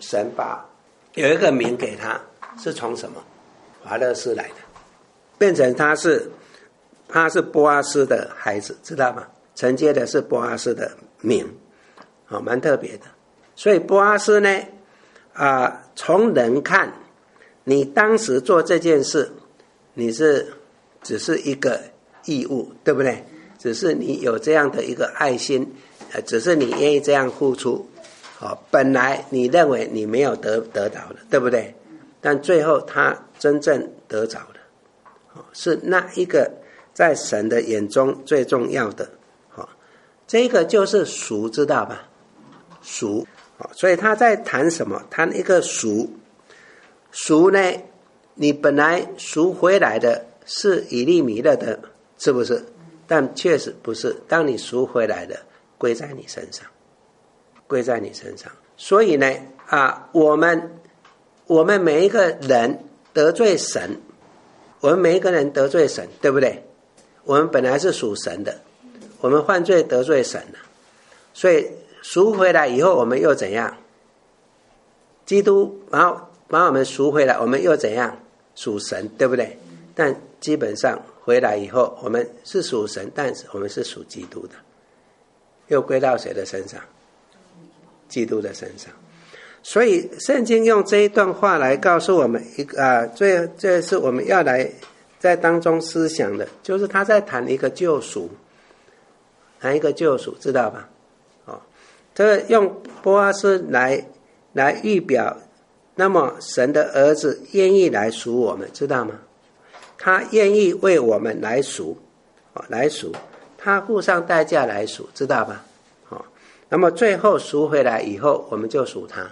神把有一个名给他，是从什么？华勒斯来的，变成他是波阿斯的孩子，知道吗？承接的是波阿斯的名，蛮特别的。所以波阿斯呢，从人看，你当时做这件事，你只是一个义务，对不对？只是你有这样的一个爱心，只是你愿意这样付出，本来你认为你没有得到的，对不对？但最后他真正得着的，是那一个在神的眼中最重要的，这个就是赎，知道吧？赎，所以他在谈什么？谈一个赎。赎呢，你本来赎回来的是以利米勒的，是不是？但确实不是。当你赎回来的，归在你身上，归在你身上。所以呢，我们每一个人得罪神，我们每一个人得罪神，对不对？我们本来是属神的，我们犯罪得罪神了，所以赎回来以后，我们又怎样？基督把我们赎回来，我们又怎样？属神，对不对？但基本上回来以后，我们是属神，但是我们是属基督的，又归到谁的身上？基督的身上。所以圣经用这一段话来告诉我们一个这是我们要来在当中思想的，就是他在谈一个救赎，谈一个救赎，知道吧？这个用波阿斯来预表，那么神的儿子愿意来赎我们，知道吗？他愿意为我们来赎，他付上代价来赎，知道吧？那么最后赎回来以后，我们就赎他。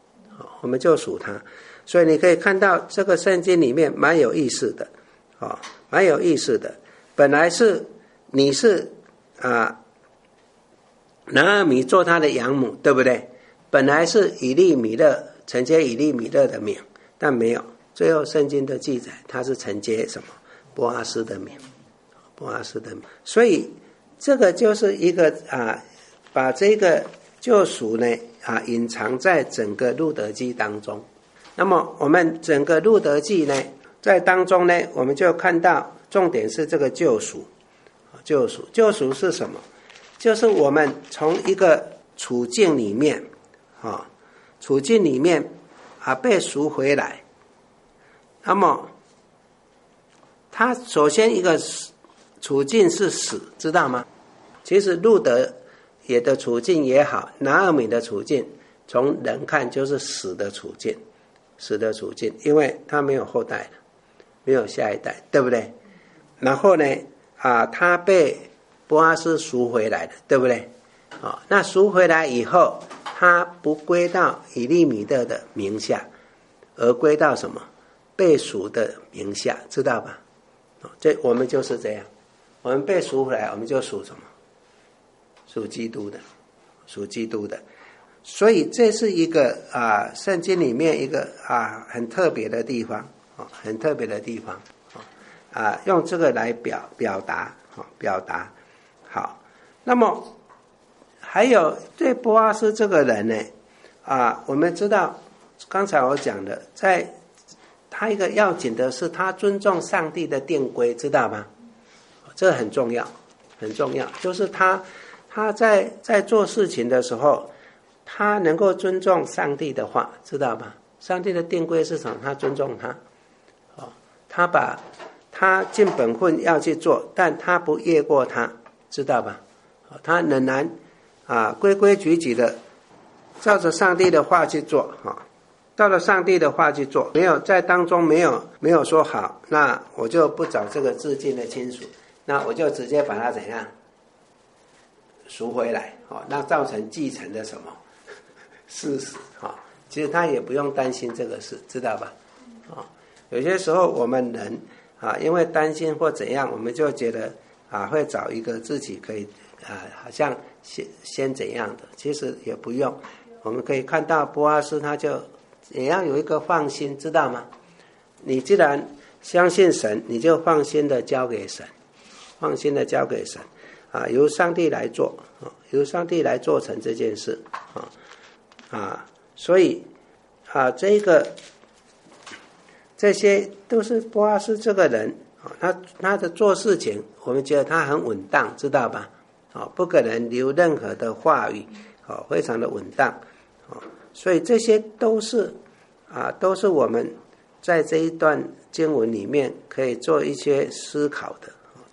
所以你可以看到这个圣经里面蛮有意思的，蛮有意思的。本来是你是拿俄米做他的养母，对不对？本来是以利米勒承接以利米勒的名，但没有。最后圣经的记载，他是承接什么？波阿斯的名，波阿斯的名。所以这个就是一个把这个救赎呢隐藏在整个路德记当中。那么我们整个路德记呢，在当中呢，我们就看到重点是这个救赎。救赎是什么？就是我们从一个处境里面被赎回来。那么他首先一个处境是死，知道吗？其实路德也的处境也好，拿俄米的处境，从人看就是死的处境，因为他没有后代了，没有下一代，对不对？然后呢，他被波阿斯赎回来的，对不对？那赎回来以后，他不归到以利米勒的名下，而归到什么？被赎的名下，知道吧？这我们就是这样，我们被赎回来，我们就属什么？属基督的。所以这是一个圣经里面一个很特别的地方，用这个来表达。好，那么还有对波阿斯这个人呢，我们知道刚才我讲的，在他一个要紧的是他尊重上帝的典规，知道吗？这很重要，就是他在做事情的时候，他能够尊重上帝的话，知道吧？上帝的典规是什么？他尊重他，他把他尽本分要去做，但他不越过他，知道吧？他仍然规规矩矩的照着上帝的话去做，照着上帝的话去做，没有在当中没有说好，那我就不找这个至亲的亲属，那我就直接把他怎样赎回来，那造成继承的什么事实，其实他也不用担心这个事，知道吧？有些时候我们人因为担心或怎样，我们就觉得会找一个自己可以好像先怎样的，其实也不用。我们可以看到波阿斯他就也要有一个放心，知道吗？你既然相信神，你就放心的交给神，由上帝来做，由上帝来做成这件事所以这些都是波阿斯这个人他的做事情，我们觉得他很稳当，知道吧？不可能留任何的话语，非常的稳当，所以这些都是我们在这一段经文里面可以做一些思考的，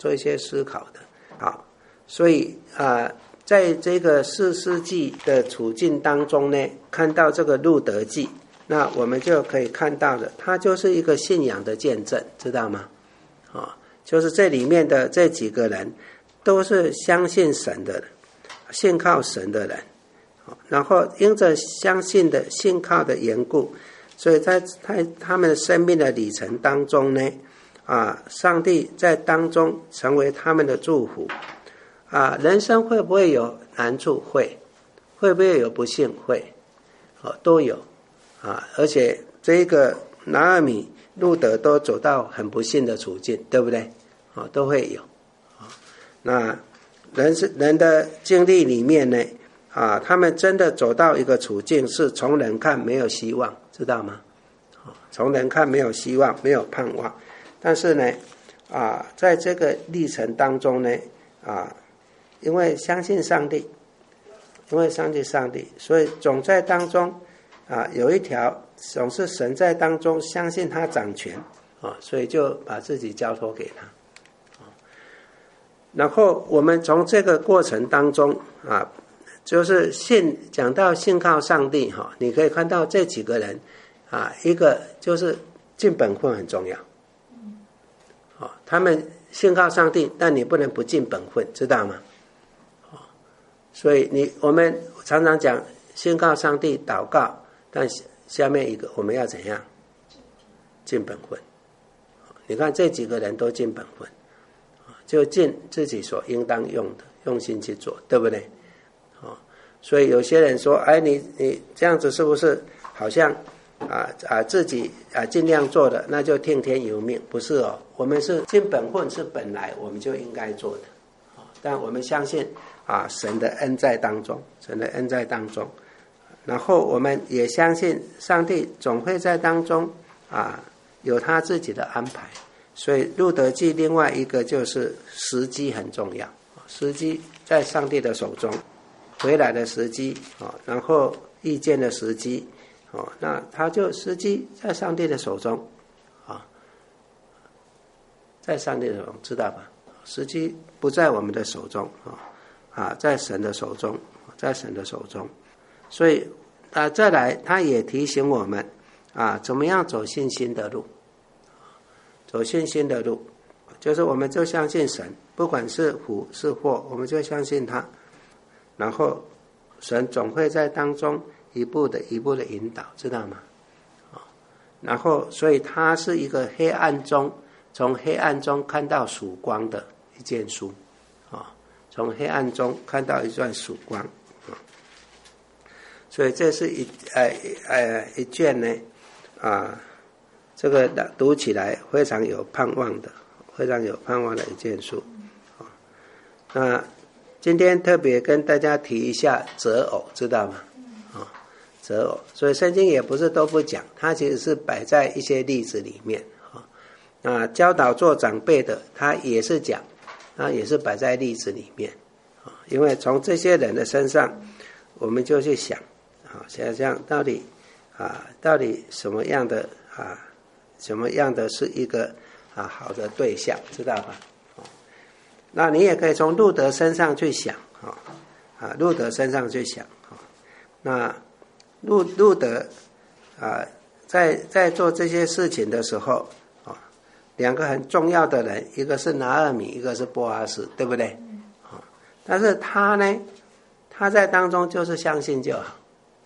好，所以在这个4世纪的处境当中呢，看到这个路德记，那我们就可以看到的，它就是一个信仰的见证，知道吗？就是这里面的这几个人都是相信神的人，信靠神的人，然后因着相信的信靠的缘故，所以在他们的生命的里程当中呢，上帝在当中成为他们的祝福。人生会不会有难处？会不会有不幸？会，都有而且这个拿俄米、路德都走到很不幸的处境，对不对？都会有。那人的经历里面呢，他们真的走到一个处境，是从人看没有希望，知道吗？从人看没有希望，没有盼望。但是呢，在这个历程当中呢，因为相信上帝，所以总在当中有一条，总是神在当中，相信他掌权所以就把自己交托给他。然后我们从这个过程当中就是讲到信靠上帝你可以看到这几个人一个就是尽本分很重要他们信靠上帝，但你不能不尽本分，知道吗？所以我们常常讲信靠上帝祷告，但下面一个我们要怎样？尽本分。你看这几个人都尽本分，就尽自己所应当用的，用心去做，对不对？所以有些人说，你这样子是不是好像自己尽量做的，那就听天由命？不是我们是尽本分，是本来我们就应该做的但我们相信神的恩在当中，然后我们也相信上帝总会在当中有他自己的安排。所以路德记另外一个就是时机很重要，时机在上帝的手中，回来的时机然后意见的时机那他就时机在上帝的手中在上帝的手中，知道吧？时机不在我们的手中在神的手中，所以再来他也提醒我们怎么样走信心的路。走信心的路，就是我们就相信神，不管是福是祸，我们就相信他，然后神总会在当中一步的引导，知道吗？然后所以它是一个黑暗中，从黑暗中看到曙光的一卷书从黑暗中看到一段曙光所以这是一卷呢这个读起来非常有盼望的一卷书那今天特别跟大家提一下择偶，知道吗？择偶，所以圣经也不是都不讲，它其实是摆在一些例子里面教导做长辈的，他也是讲，他也是摆在例子里面因为从这些人的身上，我们就去想想到底什么样的是一个好的对象，知道吧？那你也可以从路德身上去想路德身上去想那路德在做这些事情的时候两个很重要的人，一个是拿俄米，一个是波阿斯，对不对？但是他呢，他在当中就是相信就好，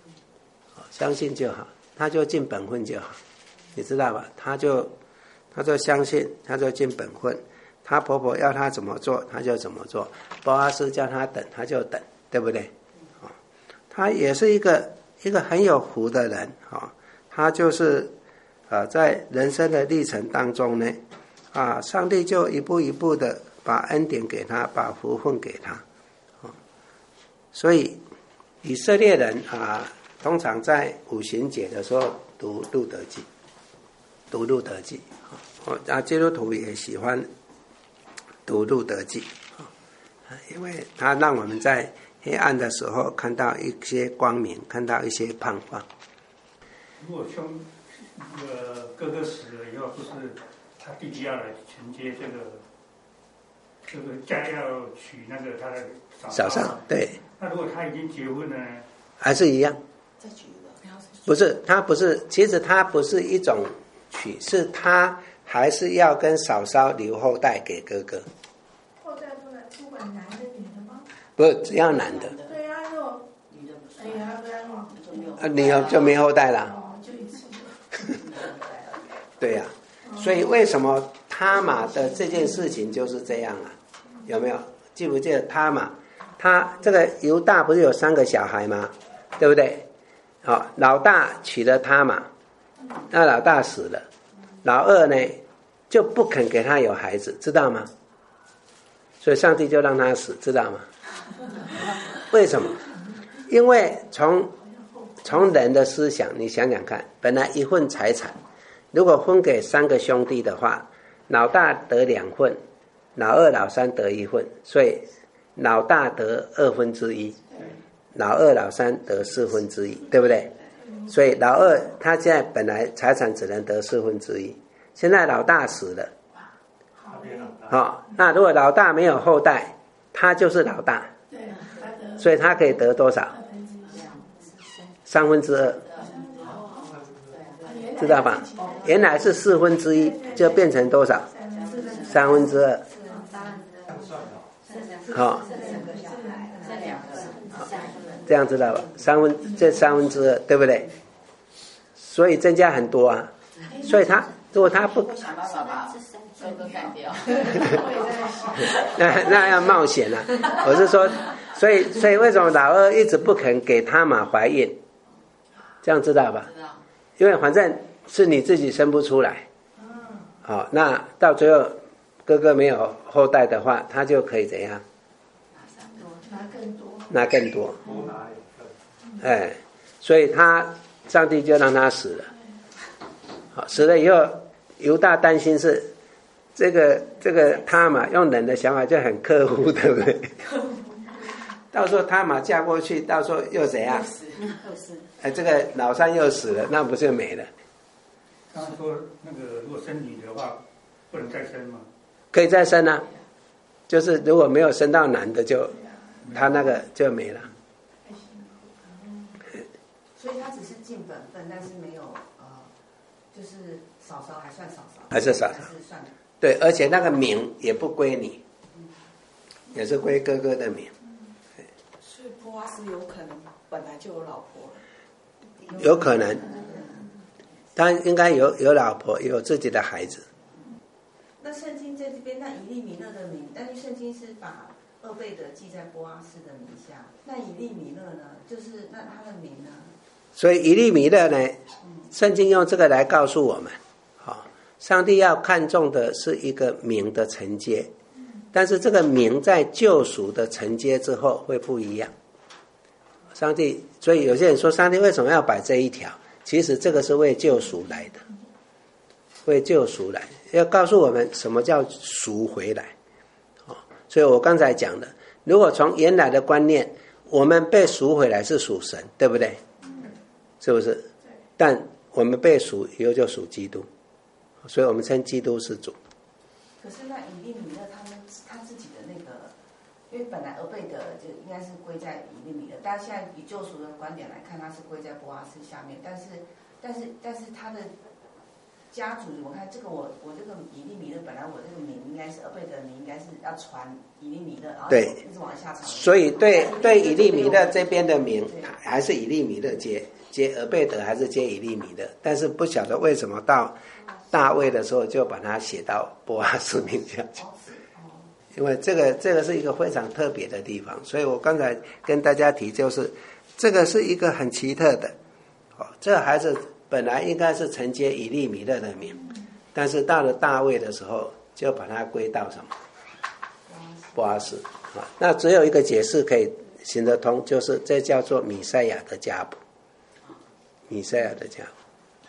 他就尽本分就好，你知道吧？他就相信，他就尽本分。他婆婆要他怎么做，他就怎么做；波阿斯叫他等，他就等，对不对？他也是一个很有福的人他就是在人生的历程当中呢上帝就一步一步的把恩典给他，把福分给他所以以色列人通常在五旬节的时候读路德记，读路德记基督徒也喜欢读路德记因为它让我们在黑暗的时候看到一些光明，看到一些盼望。 如果哥哥死了以后，不是他弟弟要来承接这个家要娶那个他的嫂嫂，对。 那如果他已经结婚了呢？ 还是一样。 再娶一个， 不是，他不是，其实他不是一种娶，是他还是要跟嫂嫂留后代给哥哥。 后代不管男的女的吗？ 不是，只要男的。 对啊，女的不是。哎呀，不然哦。 你就没后代了。 哦，就一次。 对呀、所以为什么他玛的这件事情就是这样啊？有没有记不记得他玛？他这个犹大不是有3个小孩吗？对不对？好，老大娶了他玛，那老大死了，老二呢就不肯给他有孩子，知道吗？所以上帝就让他死，知道吗？为什么？因为从人的思想，你想想看，本来一份财产，如果分给3个兄弟的话，老大得2份，老二、老三得1份，所以老大得1/2，老二、老三得1/4，对不对？所以老二他现在本来财产只能得1/4，现在老大死了，那如果老大没有后代，他就是老大，所以他可以得多少？2/3，知道吧？原来是1/4，就变成多少？2/3。好，这样知道吧？2/3，对不对？所以增加很多啊。所以如果他不想办法把哥哥干掉， 那要冒险啊！我是说，所以为什么老二一直不肯给他玛怀孕？这样知道吧？因为反正是你自己生不出来。好，那到最后哥哥没有后代的话，他就可以怎样？拿更多。所以上帝就让他死了。好，死了以后，犹大担心是这个他玛用人的想法就很克夫，对不对？到时候他玛嫁过去，到时候又怎样？这个老三又死了，那不就没了？ 他说那个如果生女的话，不能再生吗？ 可以再生啊，就是如果没有生到男的他那个就没了。 所以他只是尽本分，但是没有就是嫂嫂还算嫂嫂， 还是嫂嫂， 算对，而且那个名也不归你，也是归哥哥的名。 所以波阿斯有可能本来就有老婆了， 有可能，他应该有老婆，有自己的孩子。 那圣经在这边，那以利米勒的名，但是圣经是把厄贝德记在波阿斯的名下，那以利米勒呢？就是那他的名呢？ 所以以利米勒呢，圣经用这个来告诉我们，上帝要看重的是一个名的承接，但是这个名在救赎的承接之后会不一样。上帝，所以有些人说上帝为什么要摆这一条？其实这个是为救赎来的，为救赎来，要告诉我们什么叫赎回来。所以我刚才讲的，如果从原来的观念，我们被赎回来是属神，对不对？是不是？但我们被赎以后就属基督，所以我们称基督是主。 可是那以利米勒他自己的那个，因为本来俄贝德就应该是归在以利米勒，但现在以救赎的观点来看，他是归在波阿斯下面，但是他的家族，我看这个我这个以利米勒，本来我这个名应该是俄贝德名，应该是要传以利米勒，然后一直往下传。 所以对以利米勒这边的名还是以利米勒接俄贝德，还是接以利米勒，但是不晓得为什么到大卫的时候就把它写到波阿斯名下去，因为这个是一个非常特别的地方，所以我刚才跟大家提就是这个是一个很奇特的，这个孩子本来应该是承接以利米勒的名，但是到了大卫的时候就把它归到什么波阿斯。那只有一个解释可以行得通，就是这叫做弥赛亚的家谱，弥赛亚的家谱。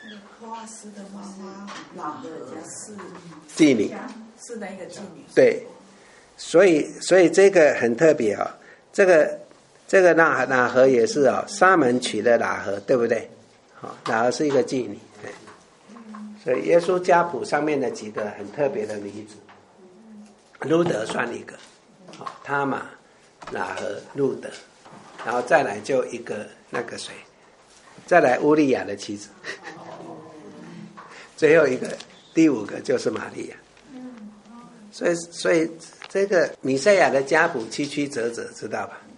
波阿斯的妈妈老的是妓女， 是那个妓女。 对，所以这个很特别哦。这个喇合也是哦，沙门娶的喇合，对不对？喇合是一个妓女，所以耶稣家谱上面的几个很特别的女子，路德算一个，他玛、喇合、路德，然后再来就一个那个谁，再来乌利亚的妻子，最后一个第5个就是玛利亚。所以这个弥赛亚的家谱曲曲折折，知道吧？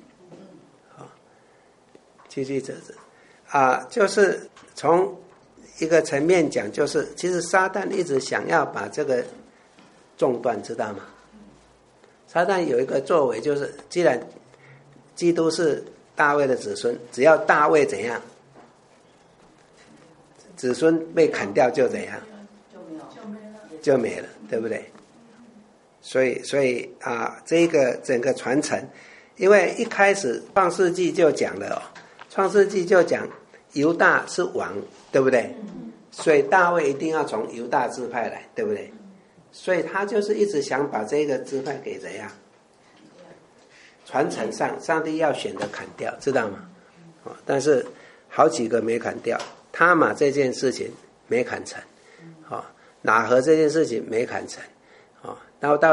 曲曲折折就是从一个层面讲，就是其实撒旦一直想要把这个中断，知道吗？撒旦有一个作为，就是既然基督是大卫的子孙，只要大卫怎样，子孙被砍掉就怎样，就没了，对不对？所以这个整个传承，因为一开始创世纪就讲了创世纪就讲犹大是王，对不对？所以大卫一定要从犹大支派来，对不对？所以他就是一直想把这个支派给怎样传承上，上帝要选的砍掉，知道吗？但是好几个没砍掉，他玛这件事情没砍成，喇合这件事情没砍成，然后到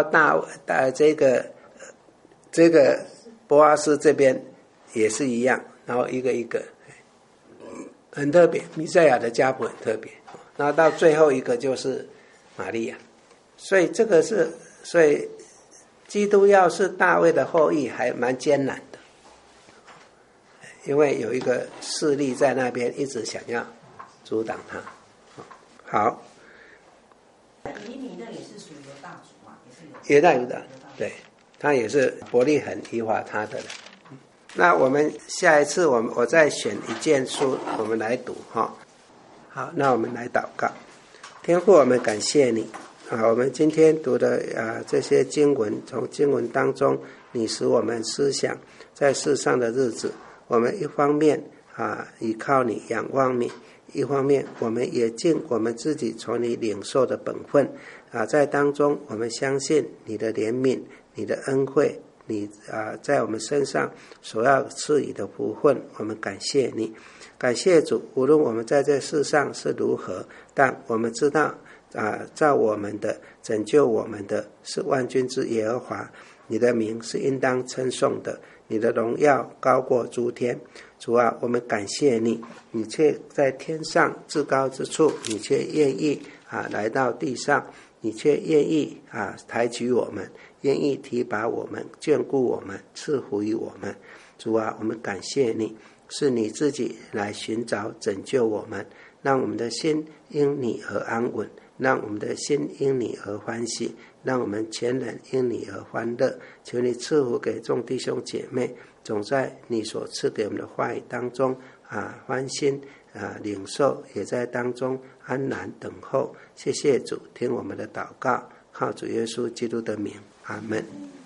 这个波阿斯这边也是一样，然后一个一个很特别，弥赛亚的家谱很特别，然后到最后一个就是玛利亚，所以这个是，所以基督要是大卫的后裔还蛮艰难的，因为有一个势力在那边一直想要阻挡他。好， 以你那也是属于犹大族嘛， 犹大，对，他也是伯利恒提华他的人。那我们下一次我再选一件书我们来读哈。好，那我们来祷告。天父，我们感谢你我们今天读的这些经文，从经文当中你使我们思想在世上的日子，我们一方面依靠你仰望你，一方面我们也尽我们自己从你领受的本分在当中我们相信你的怜悯，你的恩惠，你在我们身上所要赐予的福分，我们感谢你，感谢主。无论我们在这世上是如何，但我们知道造我们的拯救我们的是万军之耶和华，你的名是应当称颂的，你的荣耀高过诸天。主啊，我们感谢你，你却在天上至高之处，你却愿意来到地上，你却愿意抬举我们，愿意提拔我们，眷顾我们，赐福于我们。主啊，我们感谢你，是你自己来寻找拯救我们，让我们的心因你而安稳，让我们的心因你而欢喜，让我们全人因你而欢乐。求你赐福给众弟兄姐妹，总在你所赐给我们的话语当中欢心领受，也在当中安然等候。谢谢主，听我们的祷告，靠主耶稣基督的名，阿们。